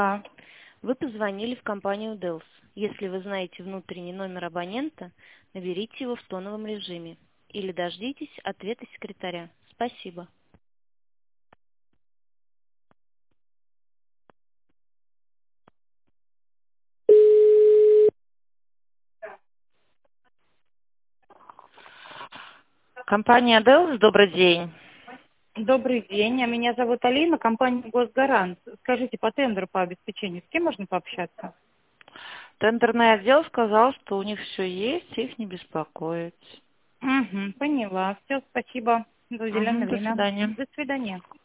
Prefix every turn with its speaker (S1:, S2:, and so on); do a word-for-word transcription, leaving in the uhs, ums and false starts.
S1: А,
S2: Вы позвонили в компанию Dells. Если вы знаете внутренний номер абонента, наберите его в тоновом режиме или дождитесь ответа секретаря. Спасибо. Компания Dells, добрый день.
S1: добрый день, а меня зовут Алина, компания Госгарант. Скажите, по тендеру по обеспечению, с кем можно пообщаться?
S2: Тендерный отдел сказал, что у них все есть, их не беспокоить.
S1: Угу, поняла. Все, спасибо за уделенное
S2: Мгм, до
S1: время.
S2: свидания.
S1: До свидания.